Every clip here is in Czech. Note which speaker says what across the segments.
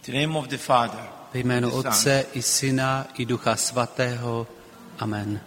Speaker 1: In the name of the Father,
Speaker 2: Ve jménu
Speaker 1: the Son,
Speaker 2: Otce i Syna i Ducha Svatého. Amen.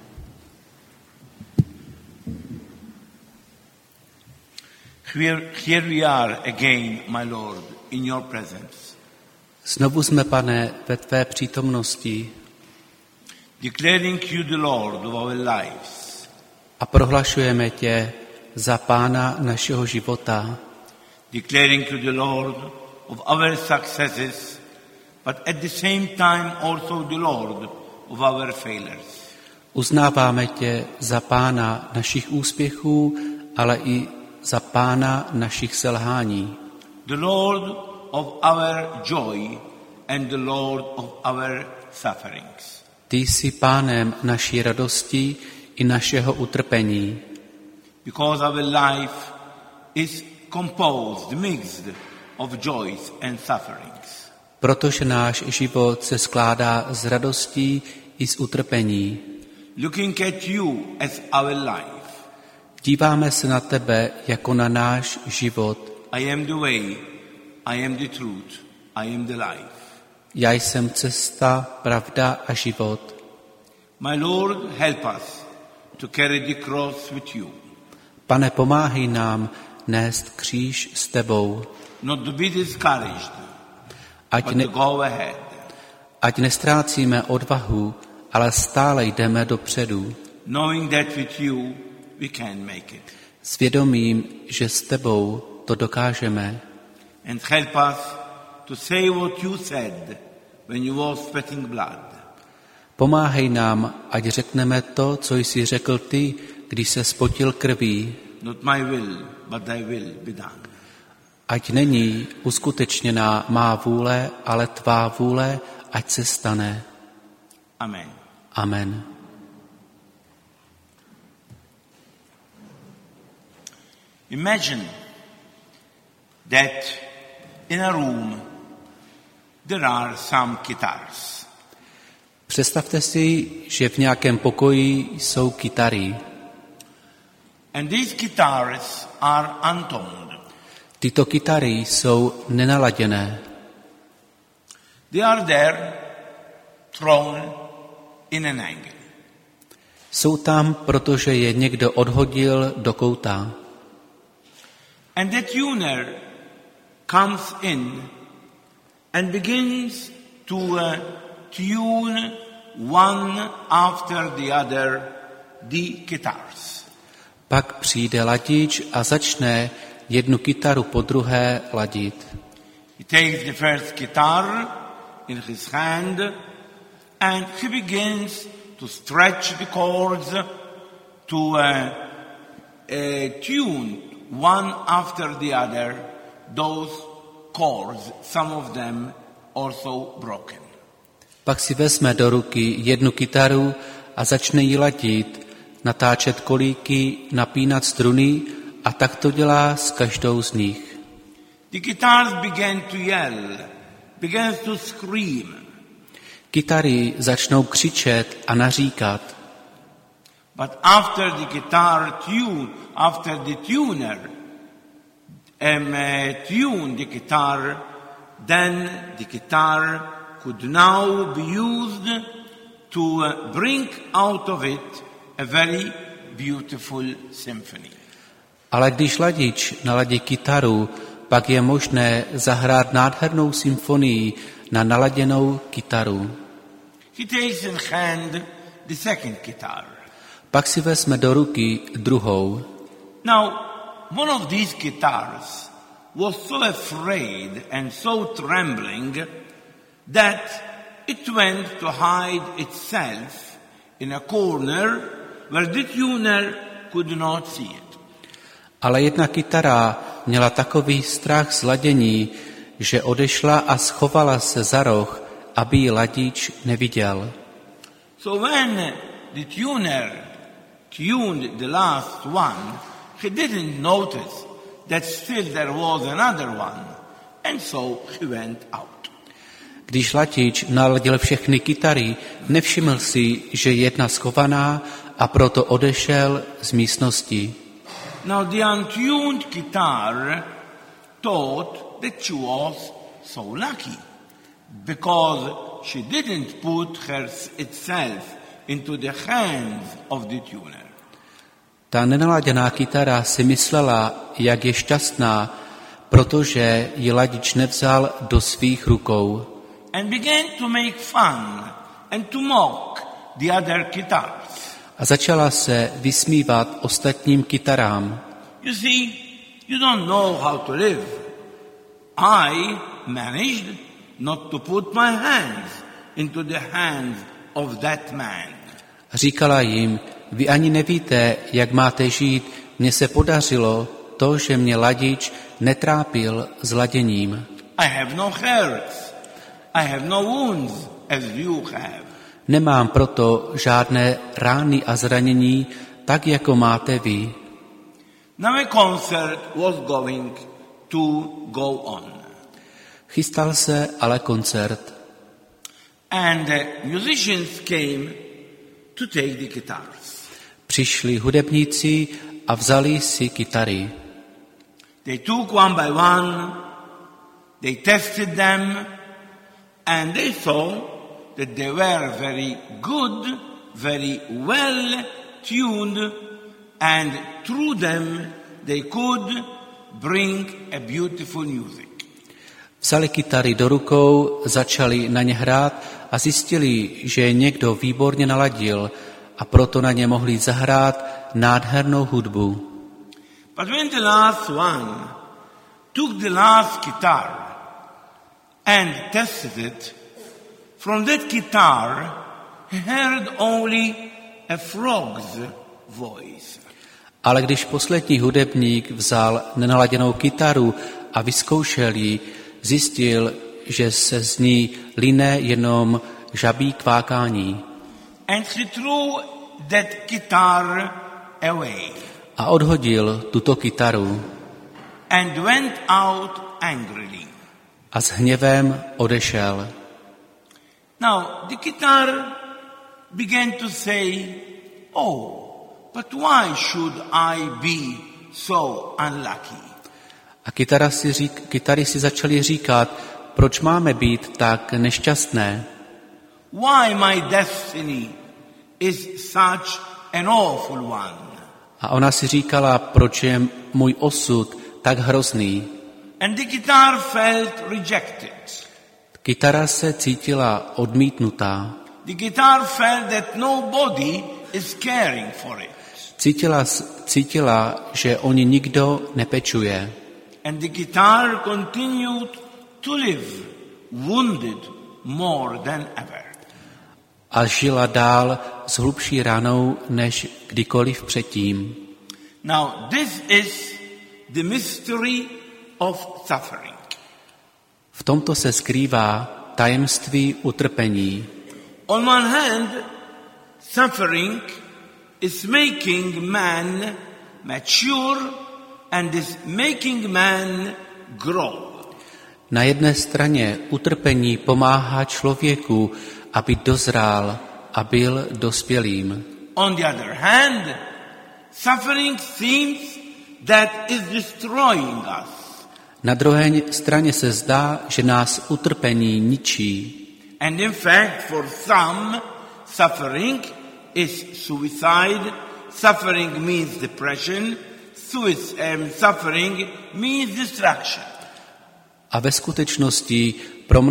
Speaker 1: Here we are again, my Lord, in your presence,
Speaker 2: Znovu jsme, Pane, ve tvé přítomnosti
Speaker 1: declaring you the Lord of our lives,
Speaker 2: a prohlašujeme tě za Pána našeho života,
Speaker 1: declaring you the Lord of our successes, but at the same time also the Lord of our failures.
Speaker 2: Uznáváme tě za Pána našich úspěchů, ale i za Pána našich selhání.
Speaker 1: The Lord of our joy and the Lord of our sufferings.
Speaker 2: Ty jsi Pánem naší radosti i našeho utrpení,
Speaker 1: Because our life is composed, mixed of joys and sufferings.
Speaker 2: protože náš život se skládá z radostí i z utrpení.
Speaker 1: Looking at you as our life,
Speaker 2: Díváme se na tebe jako na náš život.
Speaker 1: I am the way, I am the truth, I am the life.
Speaker 2: Já jsem cesta, pravda a život.
Speaker 1: My Lord, help us to carry the cross with you,
Speaker 2: Pane, pomáhej nám nést kříž s tebou,
Speaker 1: not to be discouraged,
Speaker 2: ať,
Speaker 1: but
Speaker 2: ne,
Speaker 1: to go ahead.
Speaker 2: ať nestrácíme odvahu, ale stále jdeme dopředu,
Speaker 1: Knowing that with you we can make it.
Speaker 2: s vědomím, že s tebou to dokážeme.
Speaker 1: And help us to say what you said when you were sweating blood.
Speaker 2: Pomáhej nám, ať řekneme to, co jsi řekl ty, když se spotil krví,
Speaker 1: Not my will, but thy will be done.
Speaker 2: ať není uskutečněná má vůle, ale tvá vůle, ať se stane.
Speaker 1: Amen.
Speaker 2: Amen.
Speaker 1: Imagine that in a room there are some guitars.
Speaker 2: Představte si, že v nějakém pokoji jsou kytary.
Speaker 1: And these guitars are untoned.
Speaker 2: Tyto kytary jsou nenaladěné.
Speaker 1: They are there, thrown in an angle.
Speaker 2: Jsou tam, protože je někdo odhodil do kouta.
Speaker 1: And the tuner comes in and begins to tune one after the other the guitars.
Speaker 2: Pak přijde ladič a začne jednu kytaru po druhé ladit.
Speaker 1: He takes the first guitar in his hand and he begins to stretch the chords to tune one after the other those chords, some of them also broken.
Speaker 2: Pak si vezme do ruky jednu kytaru a začne ji ladit, natáčet kolíky, napínat struny a tak to dělá s každou z nich.
Speaker 1: The guitars began to yell, began to scream.
Speaker 2: Kytary začnou křičet a naříkat.
Speaker 1: But after the guitar tune, after the tuner tuned the guitar, then the guitar could now be used to bring out of it a very beautiful symphony.
Speaker 2: Ale když ladič naladí kytaru, pak je možné zahrát nádhernou symfonii na naladěnou kytaru.
Speaker 1: He takes in hand the second guitar.
Speaker 2: Pak si vezme do ruky druhou.
Speaker 1: Now, one of these guitars was so afraid and so trembling that it went to hide itself in a corner where the tuner could not see it.
Speaker 2: Ale jedna kytara měla takový strach z ladění, že odešla a schovala se za roh, aby ji ladič neviděl.
Speaker 1: So when the tuner tuned the last one, he didn't notice that still there was another one, and so he went out.
Speaker 2: Když ladič naladil všechny kytary, nevšiml si, že je jedna schovaná a proto odešel z místnosti.
Speaker 1: Now the untuned guitar thought that she was so lucky. because she didn't put itself into the hands of the tuner.
Speaker 2: Ta nenaladěná kytara si myslela, jak je šťastná, protože ji ladič nevzal do svých rukou.
Speaker 1: And began to make fun and to mock the other guitars.
Speaker 2: A začala se vysmívat ostatním kytarám.
Speaker 1: You see, you don't know how to live. I managed not to put my hands into the hands of that man.
Speaker 2: Říkala jim, vy ani nevíte, jak máte žít, mně se podařilo to, že mě ladič netrápil s laděním.
Speaker 1: I have no hurts. I have no wounds as you have.
Speaker 2: Nemám proto žádné rány a zranění, tak jako máte vy.
Speaker 1: Now a concert was going to go on.
Speaker 2: Chystal se ale koncert.
Speaker 1: And the musicians came to take the guitars.
Speaker 2: Přišli hudebníci a vzali si kytary.
Speaker 1: They took one by one, they tested them, and they saw that they were very good, very well tuned, and through them they could bring a beautiful music.
Speaker 2: Vzali kytary do rukou, začali na ně hrát a zjistili, že je někdo výborně naladil a proto na ně mohli zahrát nádhernou hudbu.
Speaker 1: But when the last one took the last guitar and tested it, from that guitar he heard only a frog's voice.
Speaker 2: Ale když poslední hudebník vzal nenaladěnou kytaru a vyzkoušel ji, zjistil, že se z ní line jenom žabí kvákání.
Speaker 1: And he threw that guitar away.
Speaker 2: A odhodil tuto kytaru.
Speaker 1: And went out angrily.
Speaker 2: A s hněvem odešel.
Speaker 1: Now the guitar began to say, "Oh, but why should I be so unlucky?"
Speaker 2: A kytary si začaly říkat, proč máme být tak nešťastné?
Speaker 1: Why my destiny is such an awful one?
Speaker 2: A ona si říkala, proč je můj osud tak hrozný.
Speaker 1: And the guitar felt rejected.
Speaker 2: Kytara se cítila odmítnutá.
Speaker 1: The guitar felt that nobody is caring for it.
Speaker 2: Cítila, že o ní nikdo nepečuje.
Speaker 1: And the guitar continued to live, wounded more than ever.
Speaker 2: A žila dál s hlubší ranou než kdykoliv předtím.
Speaker 1: Now this is the mystery of suffering.
Speaker 2: V tomto se skrývá tajemství utrpení.
Speaker 1: On one hand, suffering is making man mature and is making man grow.
Speaker 2: Na jedné straně utrpení pomáhá člověku, aby dozrál a byl dospělým.
Speaker 1: On the other hand, suffering seems that is destroying us.
Speaker 2: Na druhé straně se zdá, že nás utrpení ničí.
Speaker 1: And in fact, for some, suffering is suicide. Suffering means depression. Suffering means destruction.
Speaker 2: A ve skutečnosti pro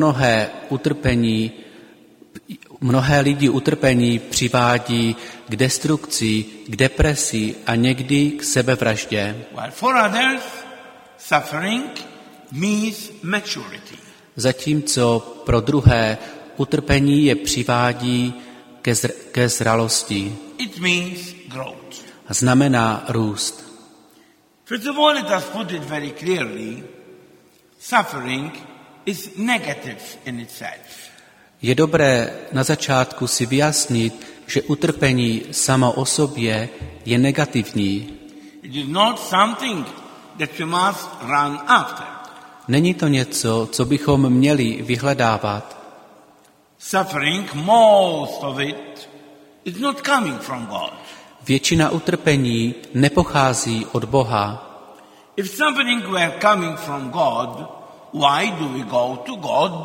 Speaker 2: mnohé lidi utrpení přivádí k destrukci, k depresi a někdy k sebevraždě.
Speaker 1: While for others, suffering means maturity.
Speaker 2: Zatímco pro druhé utrpení je přivádí ke zralosti.
Speaker 1: It means growth.
Speaker 2: Znamená růst.
Speaker 1: First of all, let us put it very clearly. Suffering is negative in itself.
Speaker 2: Je dobré na začátku si vyjasnit, že utrpení samo o sobě je negativní.
Speaker 1: It is not something that we must run after.
Speaker 2: Není to něco, co bychom měli vyhledávat.
Speaker 1: Suffering, most of it, is not coming from God.
Speaker 2: Většina utrpení nepochází od Boha.
Speaker 1: If suffering were coming from God, why do we go to God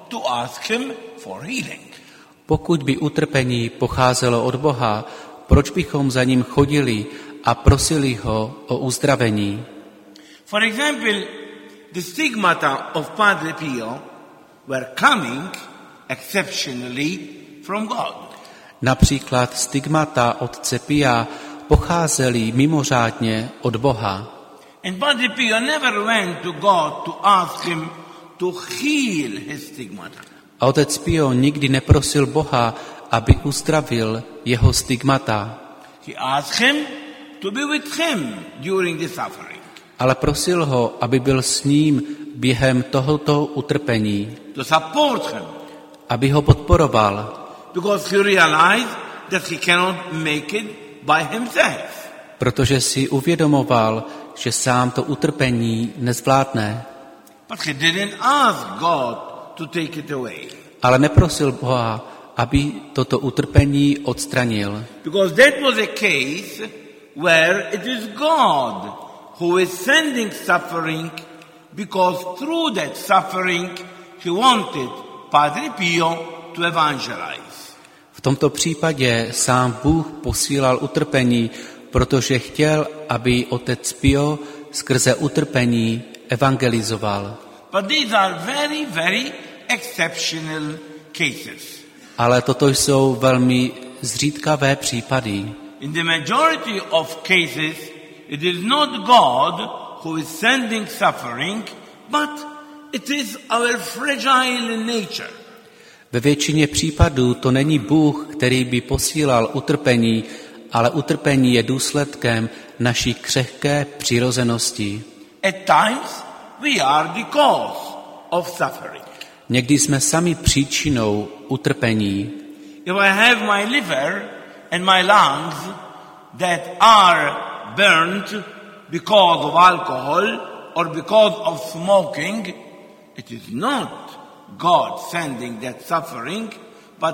Speaker 1: to ask him for healing?
Speaker 2: Pokud by utrpení pocházelo od Boha, proč bychom za ním chodili a prosili ho o uzdravení?
Speaker 1: For example, the stigmata of Padre Pio were coming exceptionally from God.
Speaker 2: Například stigmata otce Pia pocházely mimořádně od Boha.
Speaker 1: And Padre Pio never went to God to ask him to heal his stigmata.
Speaker 2: A otec Pio nikdy neprosil Boha, aby uzdravil jeho stigmata,
Speaker 1: He asked him to be with him during the suffering,
Speaker 2: ale prosil ho, aby byl s ním během tohoto utrpení,
Speaker 1: to support him,
Speaker 2: aby ho podporoval,
Speaker 1: because he realized that he cannot make it by himself.
Speaker 2: protože si uvědomoval, že sám to utrpení nezvládne.
Speaker 1: But he didn't ask God to take it away,
Speaker 2: Ale neprosil Boha, aby toto utrpení odstranil,
Speaker 1: because that was a case where it is God who is sending suffering, because through that suffering he wanted Padre Pio to evangelize.
Speaker 2: V tomto případě sám Bůh posílal utrpení, protože chtěl, aby otec Pio skrze utrpení evangelizoval.
Speaker 1: But these are very, very exceptional cases.
Speaker 2: Ale toto jsou velmi zřídkavé případy.
Speaker 1: In the majority of cases, it is not God who is sending suffering, but it is our fragile nature.
Speaker 2: Ve většině případů to není Bůh, který by posílal utrpení, ale utrpení je důsledkem naší křehké přirozenosti.
Speaker 1: At times, we are the cause of suffering.
Speaker 2: Někdy jsme sami příčinou utrpení.
Speaker 1: If I have my liver and my lungs that are burnt because of alcohol or because of smoking, it is not God sending that suffering, but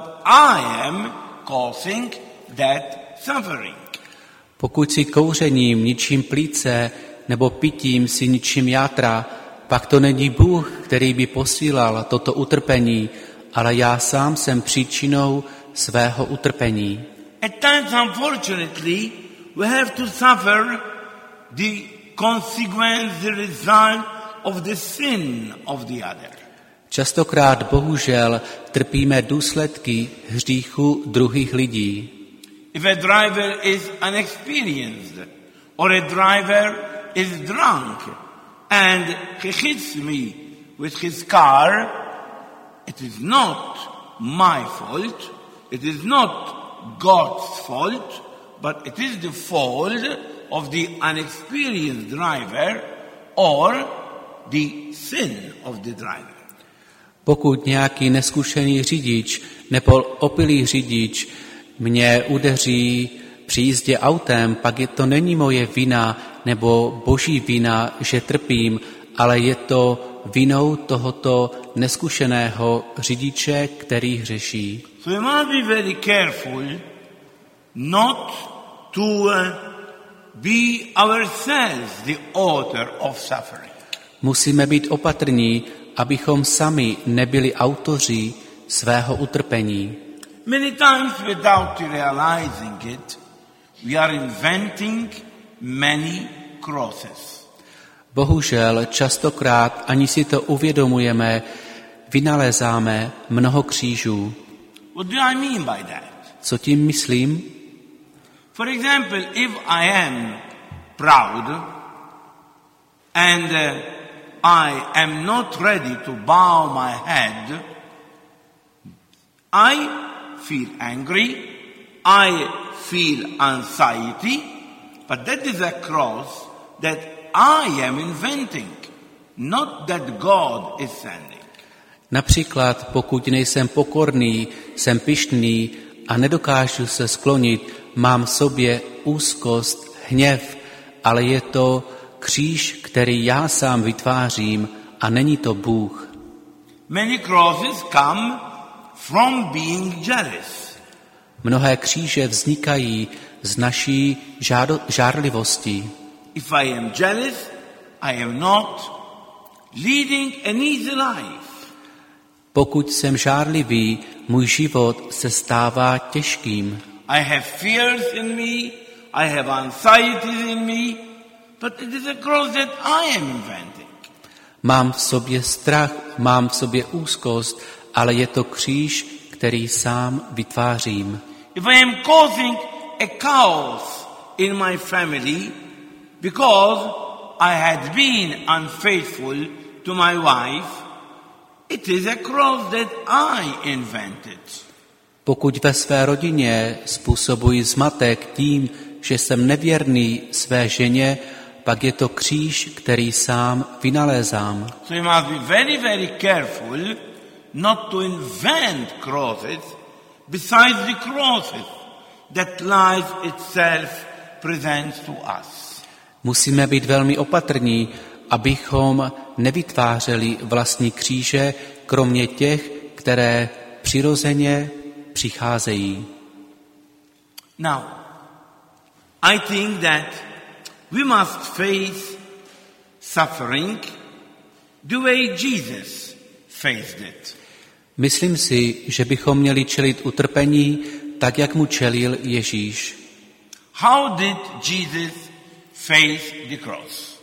Speaker 1: I am causing that suffering.
Speaker 2: Pokud si kouřením ničím plíce nebo pitím si ničím játra, pak to není Bůh, který by posílal toto utrpení, ale já sám jsem příčinou svého utrpení.
Speaker 1: At times, unfortunately, we have to suffer the consequence, the result of the sin of the other.
Speaker 2: Častokrát bohužel trpíme důsledky hříchu druhých lidí.
Speaker 1: If a driver is unexperienced or a driver is drunk and he hits me with his car, it is not my fault, it is not God's fault, but it is the fault of the unexperienced driver or the sin of the driver.
Speaker 2: Pokud nějaký neskušený řidič nebo opilý řidič mě udeří při jízdě autem, pak to není moje vina nebo boží vina, že trpím, ale je to vinou tohoto neskušeného řidiče, který hřeší.
Speaker 1: So we must be very careful not to be ourselves the author of suffering.
Speaker 2: Musíme být opatrní, abychom sami nebyli autoři svého utrpení.
Speaker 1: Many times, without realizing it, we are inventing many crosses.
Speaker 2: Bohužel častokrát, ani si to uvědomujeme, vynalézáme mnoho křížů.
Speaker 1: What do I mean by that?
Speaker 2: Co tím myslím?
Speaker 1: For example, if I am proud and I am not ready to bow my head, I feel angry, I feel anxiety, but that is a cross that I am inventing, not that God is sending.
Speaker 2: Například, pokud nejsem pokorný, jsem pyšný a nedokážu se sklonit, mám v sobě úzkost, hněv, ale je to kříž, který já sám vytvářím a není to Bůh.
Speaker 1: Many crosses come from being jealous.
Speaker 2: Mnohé kříže vznikají z naší žárlivosti.
Speaker 1: If I am jealous, I am not leading an easy life.
Speaker 2: Pokud jsem žárlivý, můj život se stává těžkým.
Speaker 1: I have fears in me, I have anxieties in me, but it is a cross that I am inventing.
Speaker 2: Mám v sobě strach, mám v sobě úzkost, ale je to kříž, který sám vytvářím.
Speaker 1: If I am causing a chaos in my family because I had been unfaithful to my wife, it is a cross that I invented.
Speaker 2: Pokud ve své rodině způsobuji zmatek tím, že jsem nevěrný své ženě, pak je to kříž, který sám vynalézám.
Speaker 1: So you must be very, very careful not to invent crosses besides the crosses that life itself presents to us.
Speaker 2: Musíme být velmi opatrní, abychom nevytvářeli vlastní kříže, kromě těch, které přirozeně přicházejí.
Speaker 1: Now, I think that we must face suffering the way Jesus faced it.
Speaker 2: Myslím si, že bychom měli čelit utrpení tak, jak mu čelil Ježíš.
Speaker 1: How did Jesus face the cross?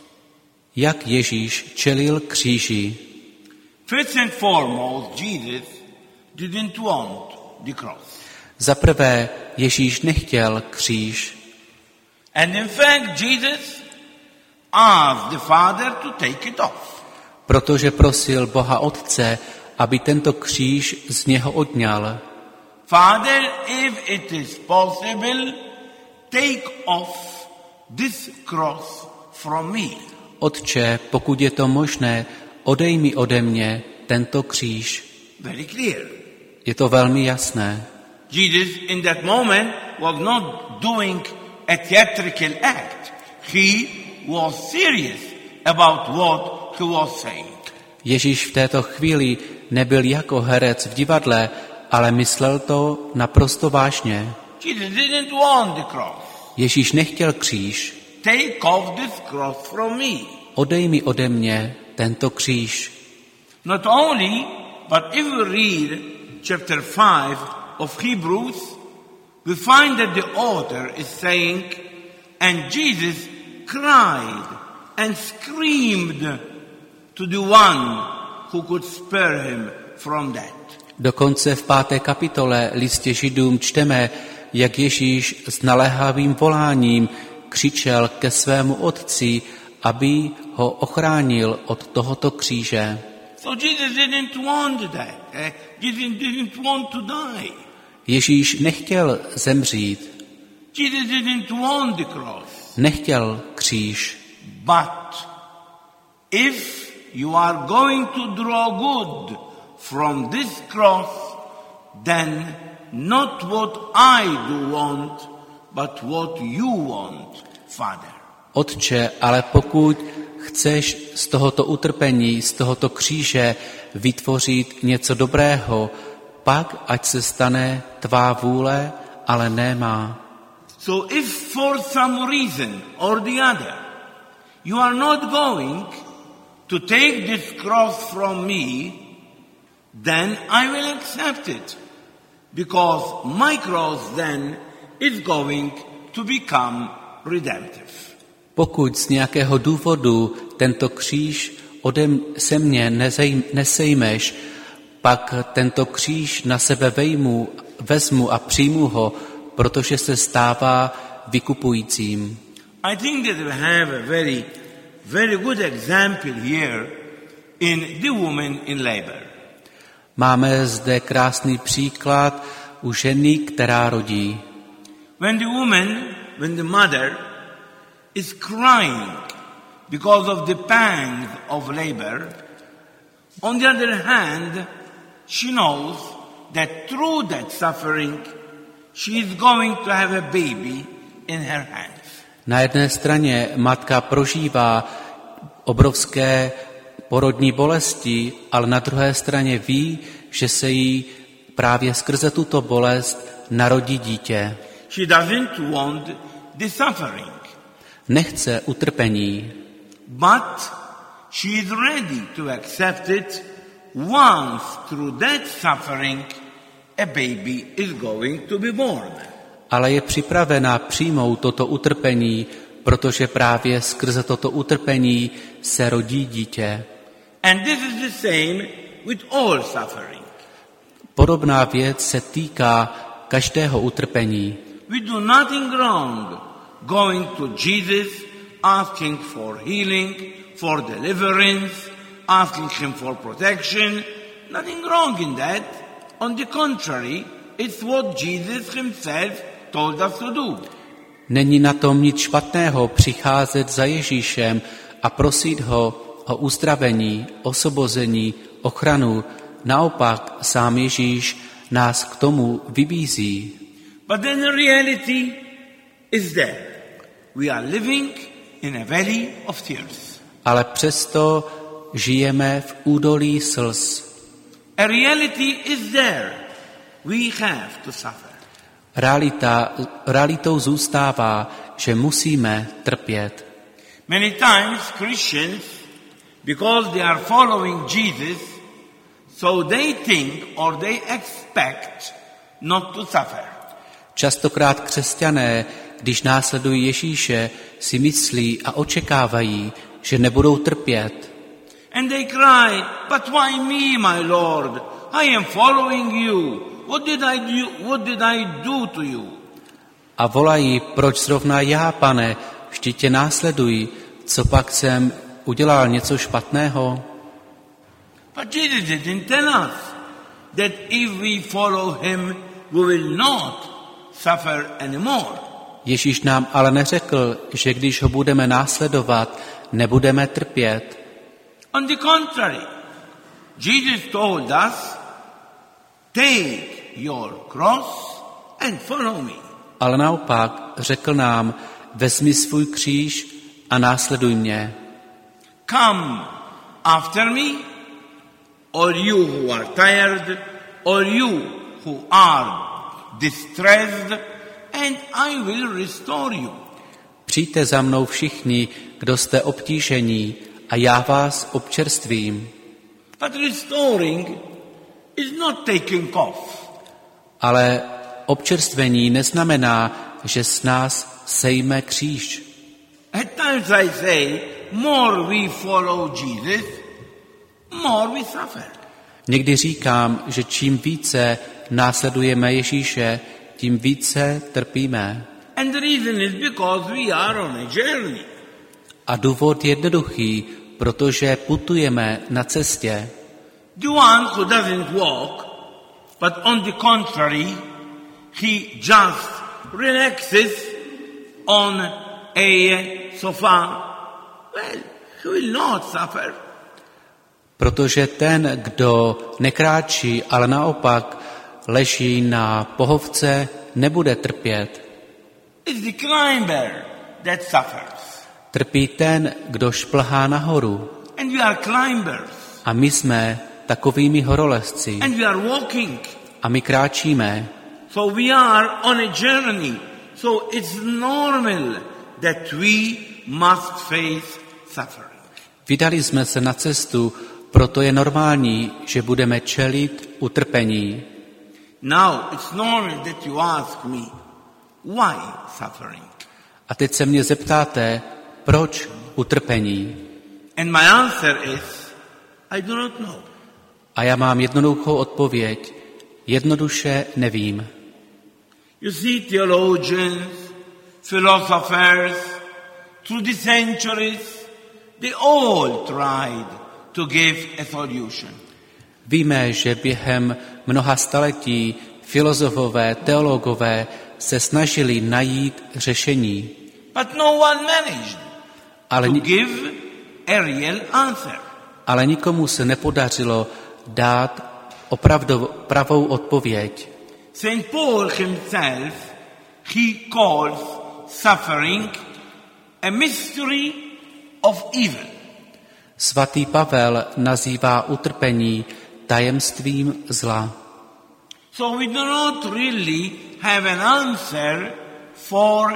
Speaker 2: Jak Ježíš čelil kříži?
Speaker 1: First and foremost, Jesus didn't want the cross.
Speaker 2: Za prvé, Ježíš nechtěl kříž.
Speaker 1: And in fact, Jesus asked the Father to take it off.
Speaker 2: Protože prosil Boha Otce, aby tento kříž z něho odňal.
Speaker 1: Father, if it is possible, take off this cross from me.
Speaker 2: Otče, pokud je to možné, odej mi ode mě tento kříž.
Speaker 1: Very clear.
Speaker 2: Je to velmi jasné.
Speaker 1: Jesus in that moment was not doing a theatrical act. He was serious about what he was saying.
Speaker 2: Ježíš v této chvíli nebyl jako herec v divadle, ale myslel to naprosto vážně.
Speaker 1: Jesus didn't want the cross.
Speaker 2: Ježíš nechtěl kříž.
Speaker 1: Take off this cross from me.
Speaker 2: Odej mi ode mě tento kříž.
Speaker 1: Not only, but if we read chapter 5 of Hebrews, we find that the author is saying, and Jesus cried and screamed to the one who could spare him from death.
Speaker 2: Dokonce v 5. kapitole listě Židům čteme, jak Ježíš s naléhavým voláním křičel ke svému otci, aby ho ochránil od tohoto kříže.
Speaker 1: So Jesus didn't want that. Jesus didn't want to die.
Speaker 2: Ježíš nechtěl zemřít,
Speaker 1: Jesus didn't want the cross.
Speaker 2: nechtěl kříž.
Speaker 1: But if you are going to draw good from this cross, then not what I do want, but what you want, Father.
Speaker 2: Otče, ale pokud chceš z tohoto utrpení, z tohoto kříže vytvořit něco dobrého, pak ať se stane tvá vůle, ale ne má.
Speaker 1: So if for some reason or the other you are not going to take this cross from me, then I will accept it, because my cross then is going to become redemptive.
Speaker 2: Pokud z nějakého důvodu tento kříž se mě nesejmeš, pak tento kříž na sebe vezmu a přijmu ho, protože se stává vykupujícím.
Speaker 1: I think that we have a very, very good example here in the woman in labor.
Speaker 2: Máme zde krásný příklad u ženy, která rodí.
Speaker 1: When the mother is crying because of the pangs of labor, on the other hand, she knows that through that suffering, she is going to have a baby in her hands.
Speaker 2: Na jedné straně matka prožívá obrovské porodní bolesti, ale na druhé straně ví, že se jí právě skrze tuto bolest narodí dítě.
Speaker 1: She doesn't want the suffering.
Speaker 2: Nechce utrpení,
Speaker 1: But she is ready to accept it once through that suffering a baby is going to be born.
Speaker 2: Ale je připravena přijmout toto utrpení, protože právě skrze toto utrpení se rodí dítě.
Speaker 1: And this is the same with all suffering.
Speaker 2: Podobná věc se týká každého utrpení.
Speaker 1: We do nothing wrong going to Jesus, asking for healing, for deliverance, asking him for protection. Nothing wrong in that. On the contrary, it's what Jesus himself told us to do.
Speaker 2: Není na tom nic špatného přicházet za Ježíšem a prosit ho o uzdravení, osvobození, ochranu. Naopak sám Ježíš nás k tomu vybízí.
Speaker 1: But then the reality is there. We are living in a valley of tears.
Speaker 2: Ale přesto žijeme v údolí slz.
Speaker 1: A reality is there. We have to suffer.
Speaker 2: Realitou zůstává, že musíme trpět.
Speaker 1: Many times Christians, because they are following Jesus, so they think or they expect not to suffer.
Speaker 2: Častokrát křesťané, když následují Ježíše, si myslí a očekávají, že nebudou trpět.
Speaker 1: And they cry, but why me, my Lord? I am following you. What did I do to you?
Speaker 2: A volají, proč zrovna já, Pane, vždyť tě následuji, co pak jsem udělal něco špatného?
Speaker 1: But Jesus didn't tell us that if we follow him, we will not suffer anymore.
Speaker 2: Ježíš nám ale neřekl, že když ho budeme následovat, nebudeme trpět.
Speaker 1: On the contrary, Jesus told us, take your cross and follow me.
Speaker 2: Ale naopak řekl nám, vezmi svůj kříž a následuj mě.
Speaker 1: Come after me, all you who are tired, all you who are distressed, and I will restore you.
Speaker 2: Přijďte za mnou všichni, kdo jste obtížení, a já vás občerstvím.
Speaker 1: But restoring is not taking off.
Speaker 2: Ale občerstvení neznamená, že s nás sejme kříž.
Speaker 1: At times I say, more we follow Jesus, more we suffer.
Speaker 2: Někdy říkám, že čím více následujeme Ježíše, tím více trpíme.
Speaker 1: And the reason is because we are on a journey.
Speaker 2: A důvod je jednoduchý, protože putujeme na cestě.
Speaker 1: The one who doesn't walk, but on the contrary, he just relaxes on a sofa, well, he will not suffer.
Speaker 2: Protože ten, kdo nekráčí, ale naopak leží na pohovce, nebude trpět.
Speaker 1: It's the climber that suffers.
Speaker 2: Trpí ten, kdo šplhá nahoru.
Speaker 1: And we are climbers.
Speaker 2: A my jsme takovými horolezci.
Speaker 1: And we are walking.
Speaker 2: A my kráčíme.
Speaker 1: So we are on a journey. So it's normal that we must face suffering.
Speaker 2: Vydali jsme se na cestu, proto je normální, že budeme čelit utrpení.
Speaker 1: Now it's normal that you ask me, why suffering?
Speaker 2: A teď se mě zeptáte, proč utrpení?
Speaker 1: And my answer is, I do not know.
Speaker 2: A já mám jednoduchou odpověď. Jednoduše nevím.
Speaker 1: You see, theologians, philosophers, through the centuries, they all tried to give a solution.
Speaker 2: Víme, že během mnoha staletí filozofové, teologové se snažili najít řešení.
Speaker 1: But no one managed to give a real answer.
Speaker 2: Ale nikomu se nepodařilo dát pravou odpověď.
Speaker 1: St. Paul himself, he calls suffering a mystery of evil.
Speaker 2: Svatý Pavel nazývá utrpení tajemstvím zla.
Speaker 1: So we do not really have an answer for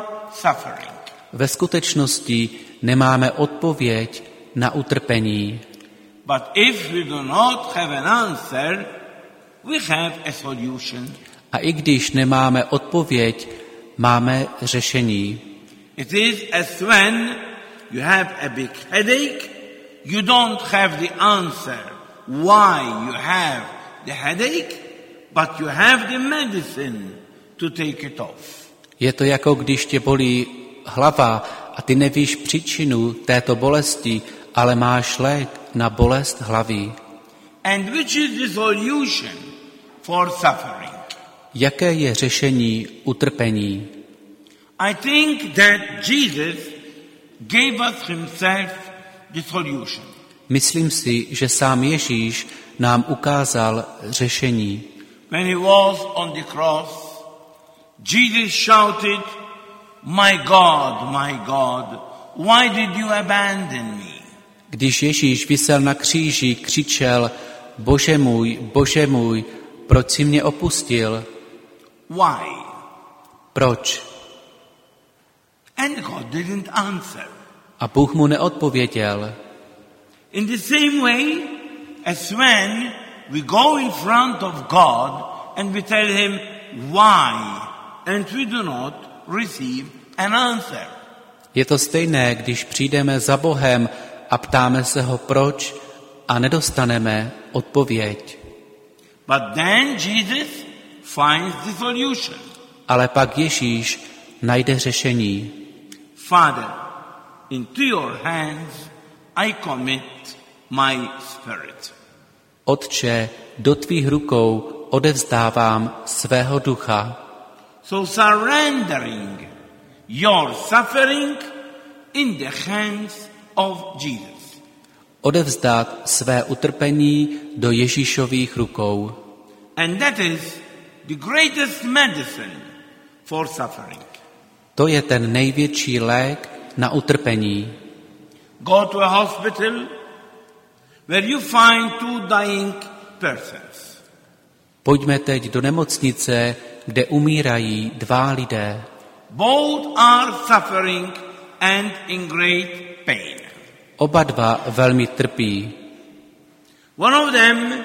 Speaker 1: suffering.
Speaker 2: Ve skutečnosti nemáme odpověď na utrpení.
Speaker 1: But if we do not have an answer, we have a solution.
Speaker 2: A i když nemáme odpověď, máme řešení.
Speaker 1: It is as when you have a big headache, you don't have the answer why you have the headache, but you have the medicine to take it off.
Speaker 2: Je to jako když tě bolí hlava a ty nevíš příčinu této bolesti, ale máš lék na bolest hlavy.
Speaker 1: And which is the solution for suffering?
Speaker 2: Jaké je řešení utrpení?
Speaker 1: I think that Jesus gave us himself the solution.
Speaker 2: Myslím si, že sám Ježíš nám ukázal řešení.
Speaker 1: When he was on the cross, Jesus shouted, my God, why did you abandon me?
Speaker 2: Když Ježíš visel na kříži, křičel, Bože můj, proč jsi mě opustil?
Speaker 1: Why?
Speaker 2: Proč?
Speaker 1: And God didn't answer.
Speaker 2: A Bůh mu neodpověděl.
Speaker 1: In the same way as when we go in front of God and we tell him why, and we do not receive an answer.
Speaker 2: Je to stejné, když přijdeme za Bohem a ptáme se ho proč a nedostaneme odpověď.
Speaker 1: But then Jesus finds the solution.
Speaker 2: Ale pak Ježíš najde řešení.
Speaker 1: Father, into your hands I commit my spirit.
Speaker 2: Otče, do tvých rukou odevzdávám svého ducha.
Speaker 1: So surrendering your suffering in the hands of Jesus.
Speaker 2: Odevzdat své utrpení do Ježíšových rukou.
Speaker 1: And that is the greatest medicine for suffering.
Speaker 2: To je ten největší lék na utrpení.
Speaker 1: Go to a hospital where you find two dying persons.
Speaker 2: Pojďme teď do nemocnice, kde umírají dva lidé.
Speaker 1: Both are suffering and in great pain.
Speaker 2: Oba dva velmi trpí.
Speaker 1: One of them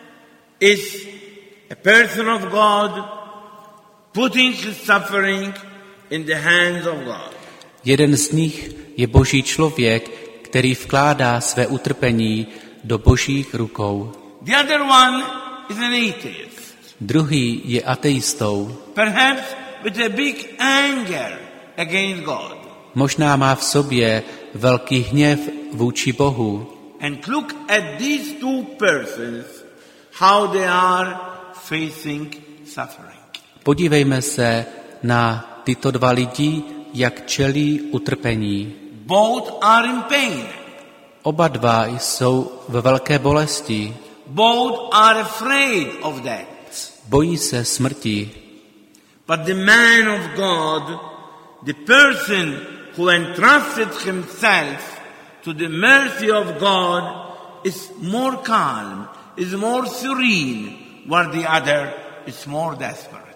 Speaker 1: is a person of God putting his suffering in the hands of God.
Speaker 2: Jeden z nich je Boží člověk, který vkládá své utrpení do Božích rukou.
Speaker 1: The other one is an atheist.
Speaker 2: Druhý je ateistou.
Speaker 1: Perhaps with a big anger against God.
Speaker 2: Možná má v sobě velký hněv vůči Bohu.
Speaker 1: And look at these two persons, how they are facing suffering.
Speaker 2: Podívejme se na tyto dva lidi, jak čelí utrpení.
Speaker 1: Both are in pain.
Speaker 2: Oba dva jsou ve velké bolesti.
Speaker 1: Both are afraid of death.
Speaker 2: Bojí se smrti.
Speaker 1: But the man of God, the person who entrusted himself to the mercy of God, is more calm, is more serene, while the other is more desperate.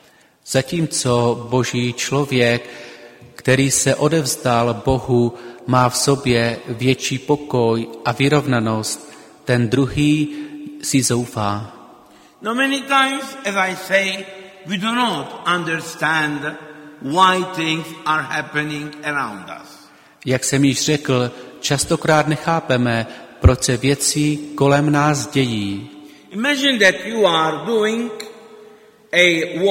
Speaker 2: Zatímco Boží člověk, který se odevzdal Bohu, má v sobě větší pokoj a vyrovnanost, ten druhý si zoufá.
Speaker 1: Now many times, as I say, we do not understand why things are happening around us.
Speaker 2: Jak jsem již řekl, častokrát nechápeme, proč se věci kolem nás dějí.
Speaker 1: Imagine that you are doing a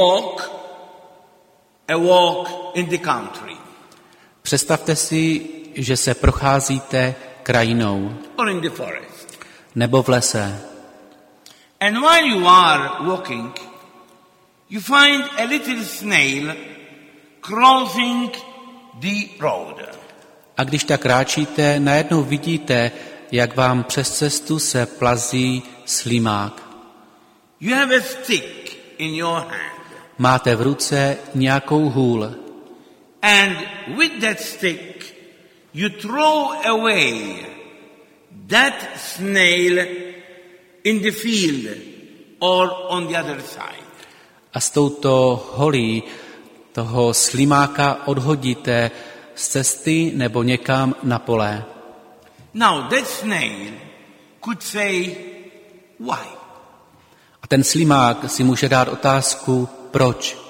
Speaker 1: walk in the country.
Speaker 2: Představte si, že se procházíte krajinou
Speaker 1: Or in the forest.
Speaker 2: nebo v lese.
Speaker 1: And while you are walking, you find a little snail crossing the road.
Speaker 2: A když tak kráčíte, najednou vidíte, jak vám přes cestu se plazí slimák.
Speaker 1: You have a stick in your hand.
Speaker 2: Máte v ruce nějakou hůl.
Speaker 1: And with that stick, you throw away that snail in the field or on the other side.
Speaker 2: A s touto holí toho slimáka odhodíte z cesty nebo někam na pole.
Speaker 1: Now that snail could say, why?
Speaker 2: A ten slimák si může dát otázku, proč?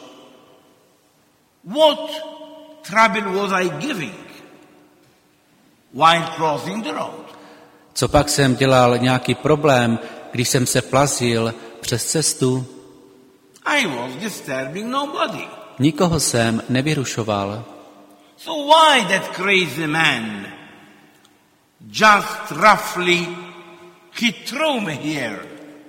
Speaker 1: What trouble was I giving while crossing the road?
Speaker 2: Co pak jsem dělal nějaký problém, když jsem se plazil přes cestu?
Speaker 1: I was disturbing nobody.
Speaker 2: Nikoho jsem nevyrušoval.
Speaker 1: So why that crazy man just roughly he threw me here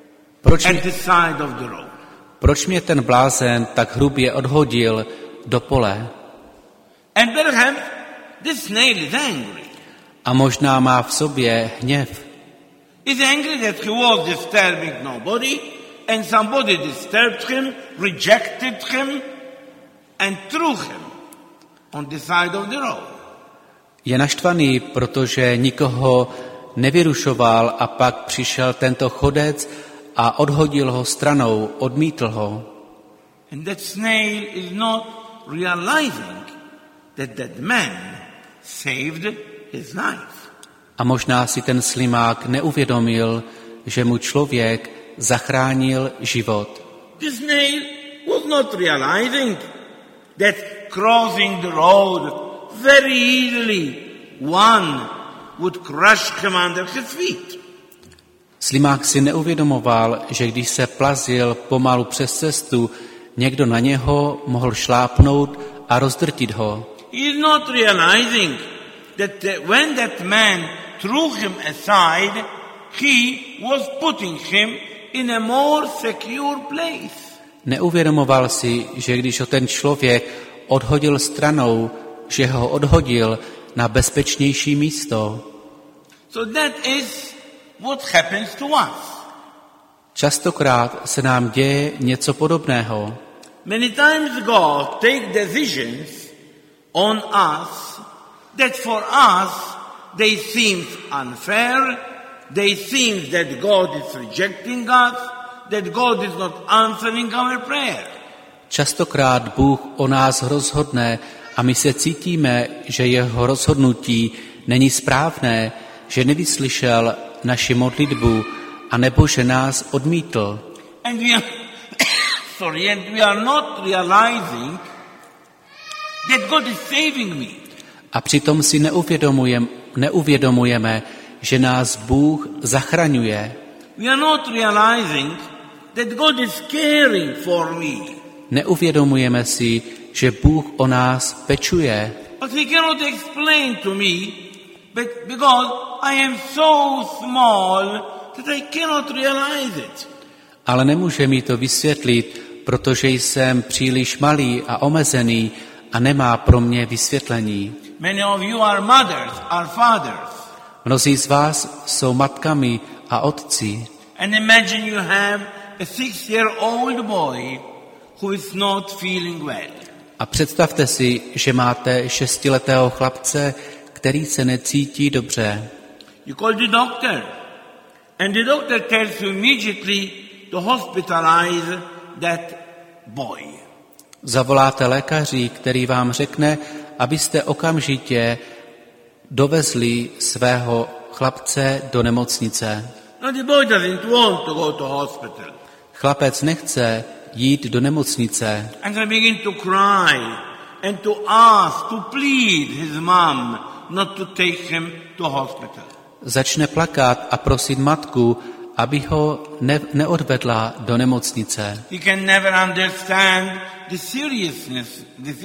Speaker 1: at the side of the road?
Speaker 2: Proč mě ten blázen tak hrubě odhodil do pole?
Speaker 1: And perhaps the snail is angry.
Speaker 2: A možná má v sobě hněv.
Speaker 1: He's angry that he was disturbing nobody and somebody disturbed him, rejected him and threw him on the side of the road.
Speaker 2: Je naštvaný, protože nikoho nevyrušoval a pak přišel tento chodec a odhodil ho stranou, odmítl ho.
Speaker 1: And that snail is not realizing that man saved his life.
Speaker 2: A možná si ten slimák neuvědomil, že mu člověk zachránil život.
Speaker 1: The snail was not realizing that crossing the road very easily one would crush him under his feet.
Speaker 2: Slimák si neuvědomoval, že když se plazil pomalu přes cestu, někdo na něho mohl šlápnout a rozdrtit ho.
Speaker 1: He is not realizing that when that man threw him aside, he was putting him in a more secure place.
Speaker 2: Neuvědomoval si, že když ho ten člověk odhodil stranou, že ho odhodil na bezpečnější místo.
Speaker 1: So that is what happens to us.
Speaker 2: Častokrát se nám děje něco podobného.
Speaker 1: Many times God takes decisions on us that for us they seem unfair, they seem that God is rejecting us, that God is not answering our prayer.
Speaker 2: Častokrát Bůh o nás rozhodne a my se cítíme, že jeho rozhodnutí není správné, že nevyslyšel naši modlitbu, anebo že nás odmítl.
Speaker 1: And we are not realizing that God is saving me.
Speaker 2: A přitom si neuvědomujeme, že nás Bůh zachraňuje.
Speaker 1: We are not realizing that God is caring for me.
Speaker 2: Neuvědomujeme si, že Bůh o nás pečuje.
Speaker 1: But he cannot explain to me because I am so small that I cannot realize it.
Speaker 2: Ale nemůže mi to vysvětlit, protože jsem příliš malý a omezený a nemá pro mě vysvětlení.
Speaker 1: Many of you are mothers, are fathers.
Speaker 2: Mnozí z vás jsou matkami a otci.
Speaker 1: And imagine you have a 6-year-old boy who is not feeling well.
Speaker 2: A představte si, že máte 6letého chlapce, který se necítí dobře.
Speaker 1: You call the doctor, and the doctor tells you immediately to hospitalize that boy.
Speaker 2: Zavoláte lékaři, který vám řekne, abyste okamžitě dovezli svého chlapce do nemocnice.
Speaker 1: No, the boy doesn't want to go to hospital.
Speaker 2: Chlapec nechce jít do nemocnice.
Speaker 1: And they begin to cry and to ask, to plead his mom not to take him to hospital.
Speaker 2: Začne plakat a prosit matku, aby ho neodvedla do nemocnice.
Speaker 1: He can never understand the seriousness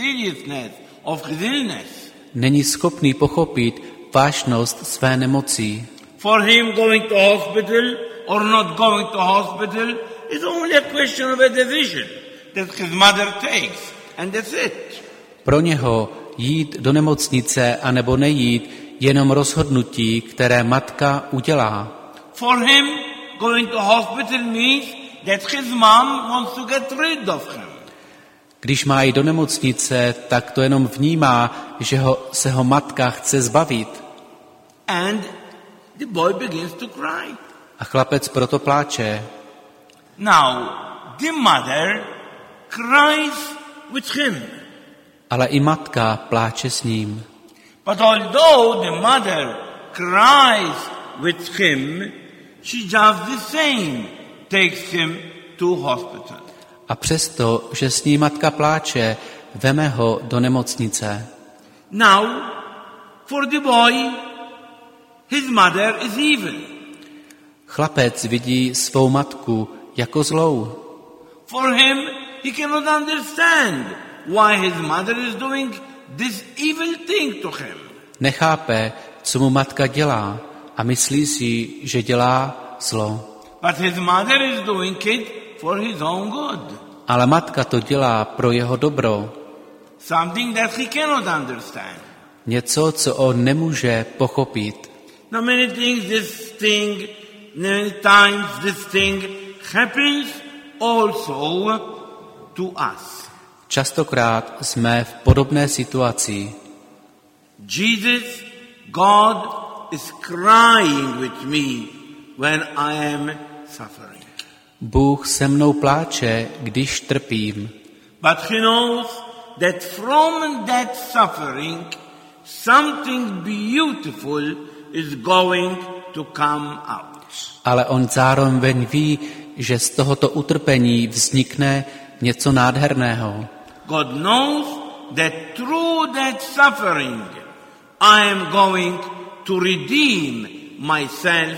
Speaker 1: of his illness.
Speaker 2: Není schopný pochopit vážnost své nemoci.
Speaker 1: For him going to hospital or not going to hospital is only a question of a decision that his mother takes, and that's it.
Speaker 2: Pro něho jít do nemocnice anebo nejít jenom rozhodnutí, které matka udělá.
Speaker 1: For him, going to hospital means that his mom wants to get rid of him.
Speaker 2: Když má jít do nemocnice, tak to jenom vnímá, že se ho matka chce zbavit.
Speaker 1: And the boy begins to cry.
Speaker 2: A chlapec proto pláče.
Speaker 1: Now, the mother cries with him.
Speaker 2: Ale i matka pláče s ním.
Speaker 1: But although the mother cries with him, she just the same takes him to hospital.
Speaker 2: A přesto, že s ní matka pláče, veme ho do nemocnice.
Speaker 1: Now, for the boy, his mother is evil.
Speaker 2: Chlapec vidí svou matku jako zlou.
Speaker 1: For him, he cannot understand why his mother is doing this evil thing to him.
Speaker 2: Nechápe, co mu matka dělá a myslí si, že dělá zlo.
Speaker 1: But his mother is doing it for his own good.
Speaker 2: Ale matka to dělá pro jeho dobro.
Speaker 1: Something that he cannot understand.
Speaker 2: Něco, co on nemůže pochopit.
Speaker 1: Now many times this thing happens also to us.
Speaker 2: Častokrát jsme v podobné situaci.
Speaker 1: Jesus, God is crying with me when I am suffering.
Speaker 2: Bůh se mnou pláče, když trpím.
Speaker 1: But he knows that from that suffering something beautiful is going to come out.
Speaker 2: Ale on zároveň ví, že z tohoto utrpení vznikne něco nádherného.
Speaker 1: God knows that through that suffering I am going to redeem myself,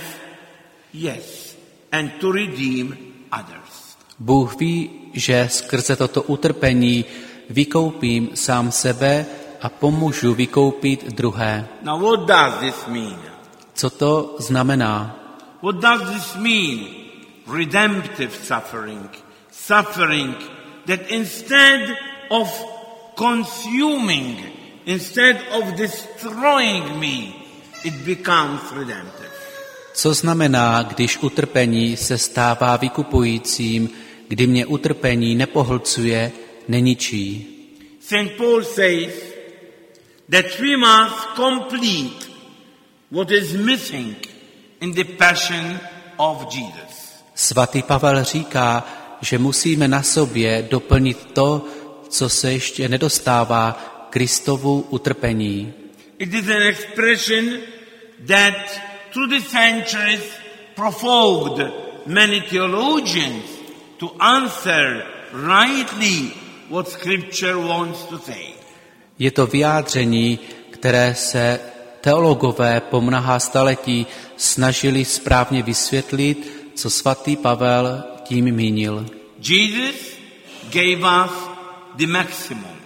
Speaker 1: yes, and to redeem others.
Speaker 2: Bůh ví, že skrze toto utrpení vykoupím sám sebe a pomůžu vykoupit druhé.
Speaker 1: Now what does this mean?
Speaker 2: Co to znamená?
Speaker 1: What does this mean? Redemptive suffering. Suffering that instead of consuming, instead of destroying me, it becomes redemptive.
Speaker 2: Co znamená, když utrpení se stává vykupujícím, kdy mě utrpení nepohlcuje, neničí?
Speaker 1: St. Paul says that we must complete what is missing in the passion of Jesus.
Speaker 2: Svatý Pavel říká, že musíme na sobě doplnit to, co se ještě nedostává Kristovu utrpení.
Speaker 1: It is an expression that through the centuries provoked many theologians to answer rightly what Scripture wants to say.
Speaker 2: Je to vyjádření, které se teologové po mnoha staletí snažili správně vysvětlit, co svatý Pavel tím mínil.
Speaker 1: Jesus gave us the maximum.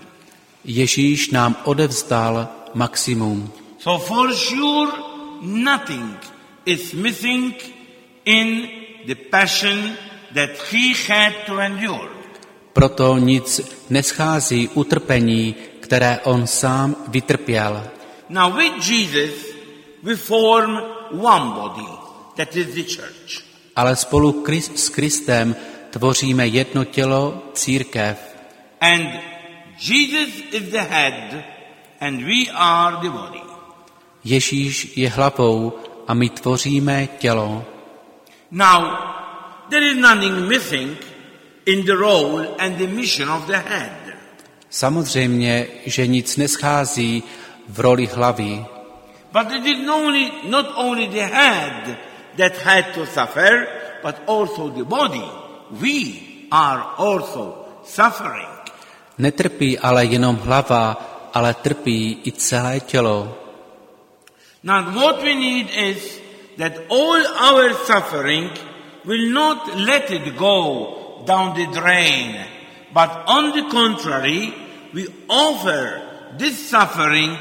Speaker 2: Ježíš nám odevzdal maximum.
Speaker 1: So for sure nothing is missing in the passion that he had to endure.
Speaker 2: Proto nic neschází utrpení, které on sám vytrpěl.
Speaker 1: Now with Jesus we form one body, that is the church.
Speaker 2: Ale spolu s Kristem tvoříme jedno tělo, církev.
Speaker 1: And Jesus is the head and we are the body.
Speaker 2: Ježíš je hlavou a my tvoříme tělo.
Speaker 1: Now there is nothing missing in the role and the mission of the head.
Speaker 2: Samozřejmě, že nic neschází v roli hlavy.
Speaker 1: But it is not only the head that had to suffer, but also the body. We are also suffering.
Speaker 2: Netrpí ale jenom hlava, ale trpí i celé tělo.
Speaker 1: Now what we need is that all our suffering will not let it go down the drain, but on the contrary, we offer this suffering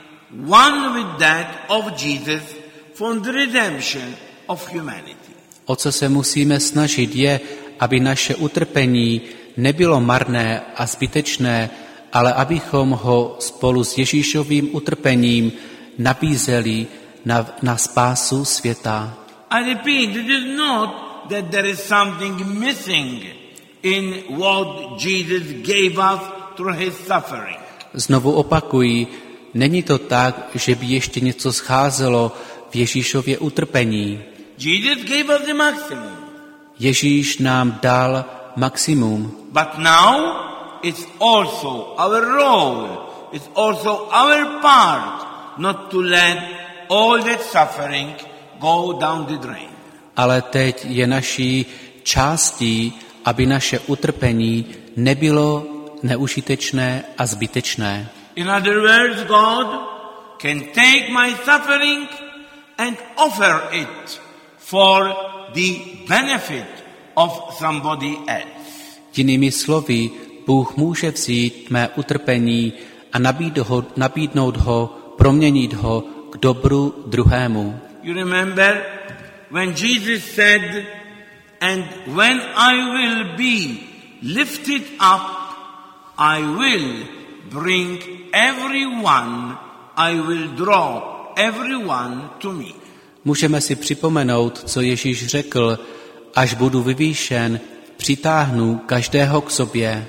Speaker 1: one with that of Jesus for the redemption of humanity.
Speaker 2: O co se musíme snažit je, aby naše utrpení nebylo marné a zbytečné, ale abychom ho spolu s Ježíšovým utrpením nabízeli na spásu světa.
Speaker 1: I repeat, it is not that there is something missing in what Jesus gave us through his suffering.
Speaker 2: Znovu opakuji, není to tak, že by ještě něco scházelo v Ježíšově utrpení.
Speaker 1: Jesus gave us the maximum.
Speaker 2: Ježíš nám dal maximum.
Speaker 1: But now it's also our role, it's also our part not to let all that suffering go down the drain.
Speaker 2: ale teď je naší částí, aby naše utrpení nebylo neužitečné a zbytečné.
Speaker 1: In other words, God can take my suffering and offer it for the benefit of somebody else.
Speaker 2: Jinými slovy, Bůh může vzít mé utrpení a nabídnout ho, proměnit ho k dobru druhému.
Speaker 1: You remember when Jesus said, and when I will be lifted up, I will bring everyone, I will draw everyone to me.
Speaker 2: Můžeme si připomenout, co Ježíš řekl, až budu vyvýšen, přitáhnu každého k sobě.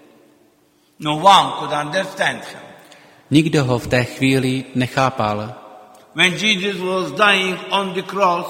Speaker 1: No one could understand him.
Speaker 2: Nikdo ho v té chvíli nechápal.
Speaker 1: When Jesus was dying on the cross,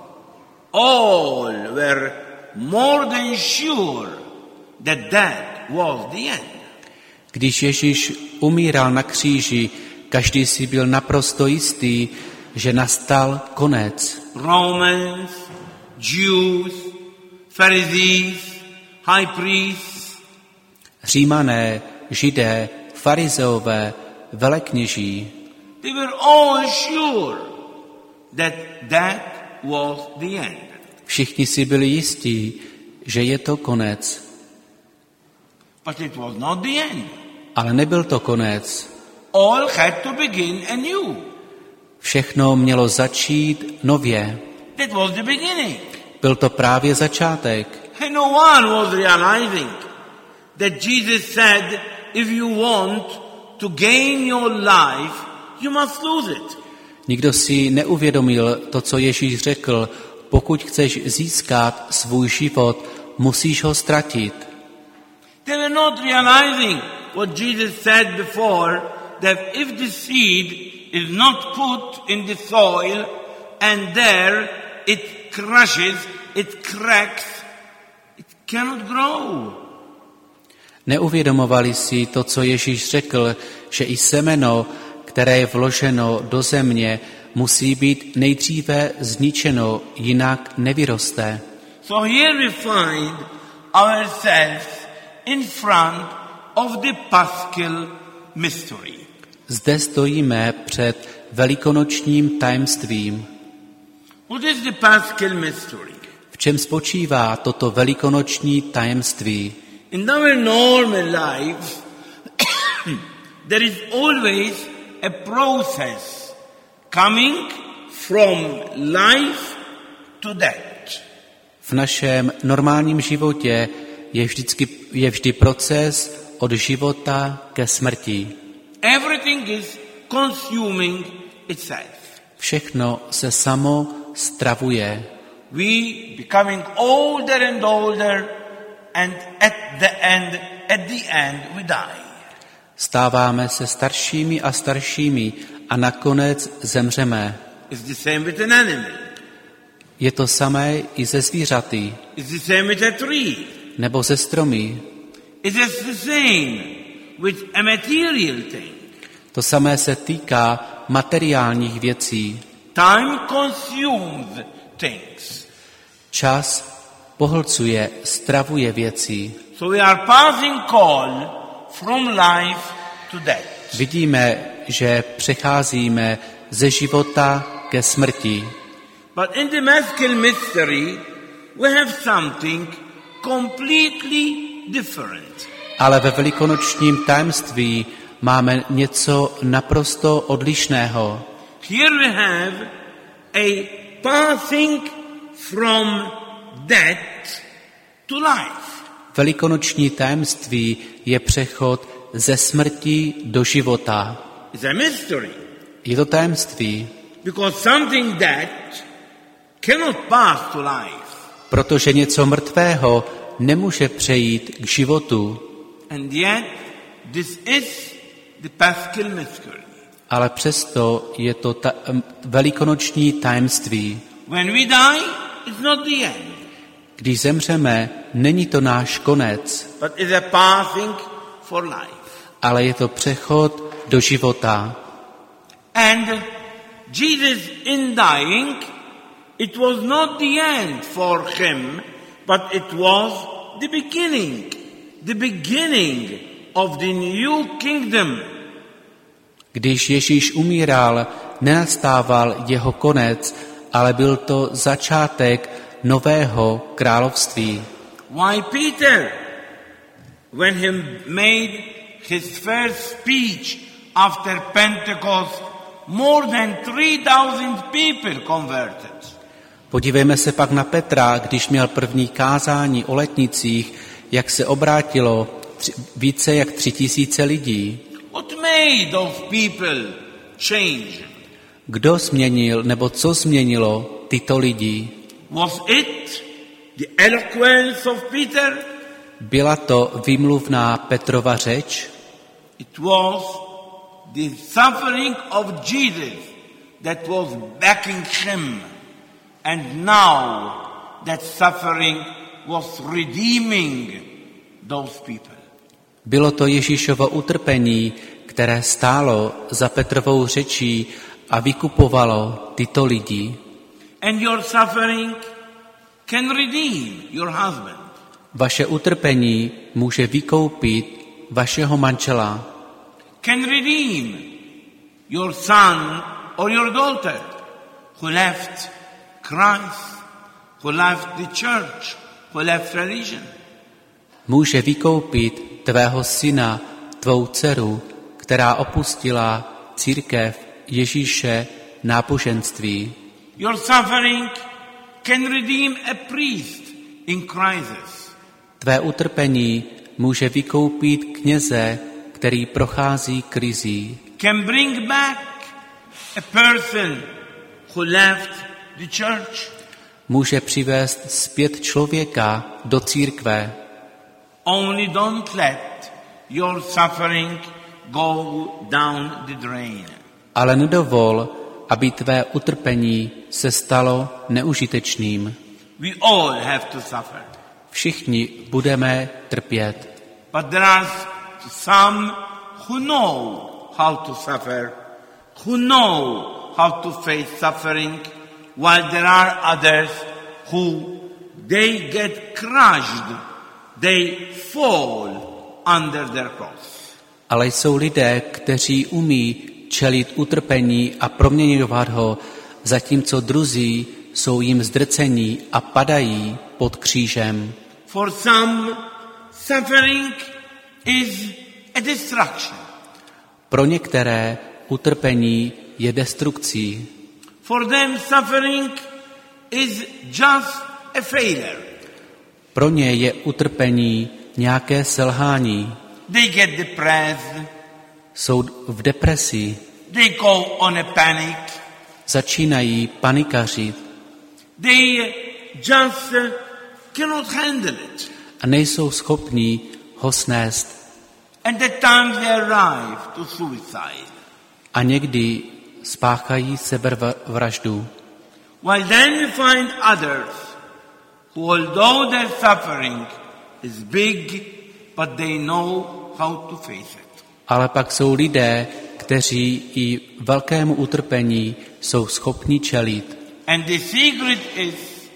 Speaker 1: all were more than sure that that was the end.
Speaker 2: Když Ježíš umíral na kříži, každý si byl naprosto jistý, že nastal konec.
Speaker 1: Romans, Jews, Pharisees, high priests,
Speaker 2: Římané, Židé, farizeové, velekněží,
Speaker 1: they were all sure that that was the end.
Speaker 2: všichni si byli jistí, že je to konec.
Speaker 1: But it was not the end.
Speaker 2: Ale nebyl to konec.
Speaker 1: All had to begin anew.
Speaker 2: Všechno mělo začít nově.
Speaker 1: That was the beginning.
Speaker 2: Byl to právě začátek.
Speaker 1: And no one was realizing that Jesus said, if you want to gain your life, you must lose it.
Speaker 2: Nikdo si neuvědomil to, co Ježíš řekl. Pokud chceš získat svůj život, musíš ho ztratit.
Speaker 1: They were not realizing what Jesus said before, that if the seed is not put in the soil and there it crushes, it cracks, it cannot grow.
Speaker 2: Neuvědomovali si to, co Ježíš řekl, že i semeno, které je vloženo do země, musí být nejdříve zničeno, jinak nevyroste.
Speaker 1: So here we find ourselves in front of the Paschal mystery.
Speaker 2: Zde stojíme před velikonočním tajemstvím.
Speaker 1: What is the Paschal mystery?
Speaker 2: V čem spočívá toto velikonoční tajemství?
Speaker 1: In our normal life, there is always a process coming from life to death.
Speaker 2: V našem normálním životě je vždy proces od života ke smrti.
Speaker 1: Everything is consuming itself.
Speaker 2: Všechno se samo stravuje.
Speaker 1: We becoming older and older, and at the end we die.
Speaker 2: Stáváme se staršími a staršími a nakonec zemřeme.
Speaker 1: It's the same with an animal.
Speaker 2: Je to samé i ze zvířaty,
Speaker 1: It's the same with a tree.
Speaker 2: nebo ze stromy.
Speaker 1: It is the same with a material thing.
Speaker 2: To samé se týká materiálních věcí.
Speaker 1: Time consumes things.
Speaker 2: Čas pohlcuje, stravuje věci.
Speaker 1: So we are passing call from life to death.
Speaker 2: Vidíme, že přecházíme ze života ke smrti.
Speaker 1: But in the Paschal mystery, we have something completely different.
Speaker 2: Ale ve velikonočním tajemství máme něco naprosto odlišného.
Speaker 1: Here we have a passing from death to life.
Speaker 2: Velikonoční tajemství je přechod ze smrti do života.
Speaker 1: It's a mystery.
Speaker 2: Je to tajemství,
Speaker 1: Because something that cannot pass to life.
Speaker 2: protože něco mrtvého nemůže přejít k životu,
Speaker 1: And yet, this is the Paschal mystery.
Speaker 2: ale přesto je to velikonoční tajemství.
Speaker 1: When we die, it's not the end,
Speaker 2: Když zemřeme, není to náš konec,
Speaker 1: but it's a passing for life.
Speaker 2: ale je to přechod do života.
Speaker 1: And Jesus in dying it was not the end for him, but it was the beginning of the new kingdom.
Speaker 2: Když Ježíš umíral, nenastával jeho konec, ale byl to začátek nového království.
Speaker 1: Why Peter, when he made his first speech after Pentecost, more than 3,000 people converted.
Speaker 2: Podívejme se pak na Petra, když měl první kázání o letnicích, jak se obrátilo více jak 3,000 lidí.
Speaker 1: What made those people change?
Speaker 2: Kdo změnil, nebo co změnilo tyto lidi?
Speaker 1: Was it the eloquence of Peter?
Speaker 2: Byla to výmluvná Petrova řeč?
Speaker 1: It was the suffering of Jesus that was backing him. And now that suffering was redeeming those people.
Speaker 2: Bylo to Ježíšovo utrpení, které stálo za Petrovou řečí a vykupovalo tyto lidi.
Speaker 1: And your suffering can redeem your husband.
Speaker 2: Vaše utrpení může vykoupit vašeho manžela.
Speaker 1: Can redeem your son or your daughter who left Christ, who left the church, who left religion.
Speaker 2: Může vykoupit tvého syna, tvou dceru, která opustila církev Ježíše, náboženství.
Speaker 1: Your suffering can redeem a priest in crisis.
Speaker 2: Tvé utrpení může vykoupit kněze, který prochází krizí.
Speaker 1: Can bring back a person who left the church.
Speaker 2: Může přivést zpět člověka do církve.
Speaker 1: Only don't let your suffering go down the drain.
Speaker 2: Ale nedovol, aby tvé utrpení se stalo neužitečným.
Speaker 1: We all have to suffer.
Speaker 2: Všichni budeme trpět.
Speaker 1: But there are some who know how to suffer, who know how to face suffering, while there are others who they get crushed, they fall under their cross.
Speaker 2: Ale jsou lidé, kteří umí čelit utrpení a proměňovat ho, zatímco druzí jsou jim zdrcení a padají pod křížem.
Speaker 1: For some, suffering is a destruction.
Speaker 2: Pro některé utrpení je destrukcí.
Speaker 1: For them, suffering is just a failure.
Speaker 2: Pro ně je utrpení nějaké selhání.
Speaker 1: They get depressed.
Speaker 2: Jsou v depresi.
Speaker 1: They go on a panic.
Speaker 2: Začínají panikařit.
Speaker 1: They just cannot handle it.
Speaker 2: A nejsou schopní ho snést.
Speaker 1: And at times they arrive to suicide.
Speaker 2: A někdy spáchají sebevraždu.
Speaker 1: While then we find others who, although their suffering is big, but they know how to face it.
Speaker 2: Ale pak jsou lidé, kteří i velkému utrpení jsou schopni čelit.
Speaker 1: And the secret is,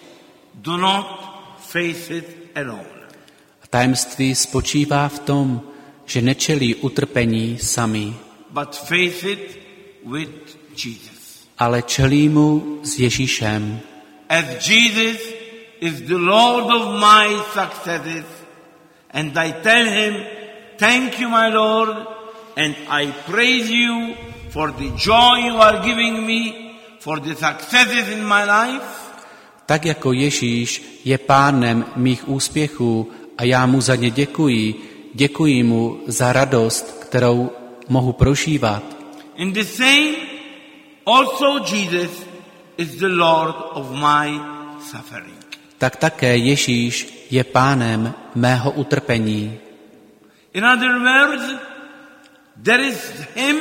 Speaker 1: do not face it alone.
Speaker 2: A tajemství spočívá v tom, že nečelí utrpení sami,
Speaker 1: But face it with Jesus.
Speaker 2: ale čelí mu s Ježíšem.
Speaker 1: As Jesus is the Lord of my successes, and I tell him, thank you, my Lord, and I praise you for the joy you are giving me, for the successes in my life.
Speaker 2: Tak jako Ježíš je pánem mých úspěchů a já mu za ně děkuji mu za radost, kterou mohu prožívat.
Speaker 1: In the same, also Jesus is the Lord of my suffering.
Speaker 2: Tak také Ježíš je pánem mého utrpení.
Speaker 1: In other words, there is him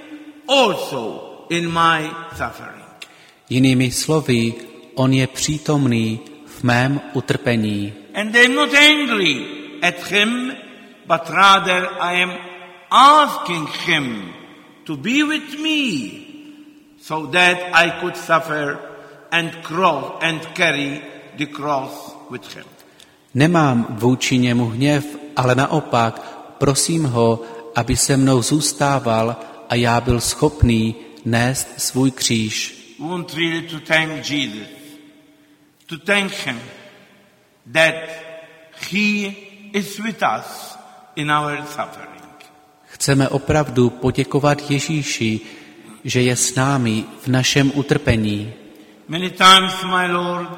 Speaker 1: also in my suffering.
Speaker 2: Jinými slovy, on je přítomný v mém utrpení.
Speaker 1: And I'm not angry at him, but rather I am asking him to be with me so that I could suffer and carry the cross with him.
Speaker 2: Nemám vůči němu hněv, ale naopak prosím ho, aby se mnou zůstával a já byl schopný nést svůj kříž.
Speaker 1: We want really to thank Jesus, to thank him that he is with us in our suffering.
Speaker 2: Chceme opravdu poděkovat Ježíši, že je s námi v našem utrpení.
Speaker 1: Many times, my Lord,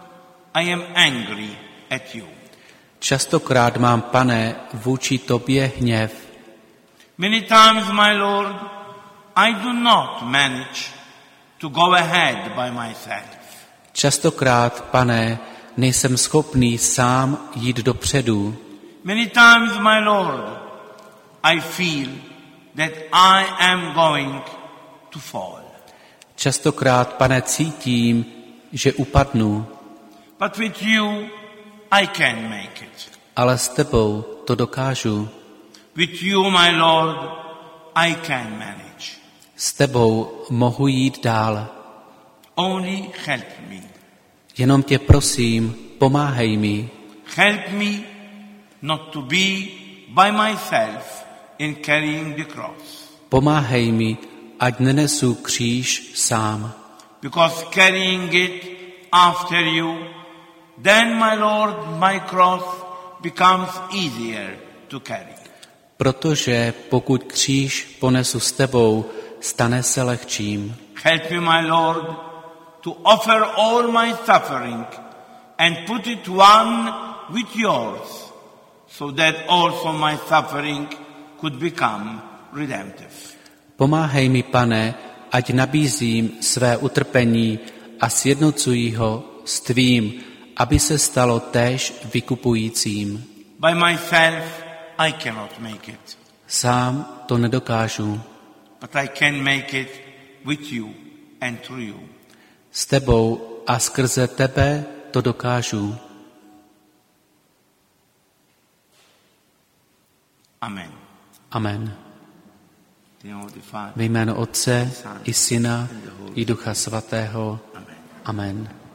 Speaker 1: I am angry at you.
Speaker 2: Častokrát mám, Pane, vůči tobě hněv.
Speaker 1: Many times, my Lord, I do not manage to go ahead by myself.
Speaker 2: Častokrát, Pane, nejsem schopný sám jít dopředu.
Speaker 1: Many times, my Lord, I feel that I am going to fall.
Speaker 2: Častokrát, Pane, cítím, že upadnu,
Speaker 1: But with you, I can make it.
Speaker 2: ale s tebou to dokážu.
Speaker 1: With you, my Lord, I can manage.
Speaker 2: S tebou mohu jít dál.
Speaker 1: Only help me.
Speaker 2: Jenom tě prosím, pomáhej mi.
Speaker 1: Help me not to be by myself in carrying the cross.
Speaker 2: Pomáhej mi, ať nenesu kříž sám.
Speaker 1: Because carrying it after you, then, my Lord, my cross becomes easier to carry.
Speaker 2: Protože pokud kříž ponesu s tebou, stane se lehčím.
Speaker 1: Help me, my Lord, to offer all my suffering and put it one with yours, so that also my suffering could become redemptive.
Speaker 2: Pomáhej mi, Pane, ať nabízím své utrpení a sjednocuji ho s tvým, aby se stalo též vykupujícím.
Speaker 1: By myself, I cannot make it,
Speaker 2: Sám to nedokážu.
Speaker 1: but I can make it with you and through you.
Speaker 2: S tebou a skrze tebe to dokážu.
Speaker 1: Amen.
Speaker 2: Amen.
Speaker 1: In the name of the Father,
Speaker 2: Ve jménu Otce i Syna i Ducha Svatého.
Speaker 1: Amen.
Speaker 2: Amen.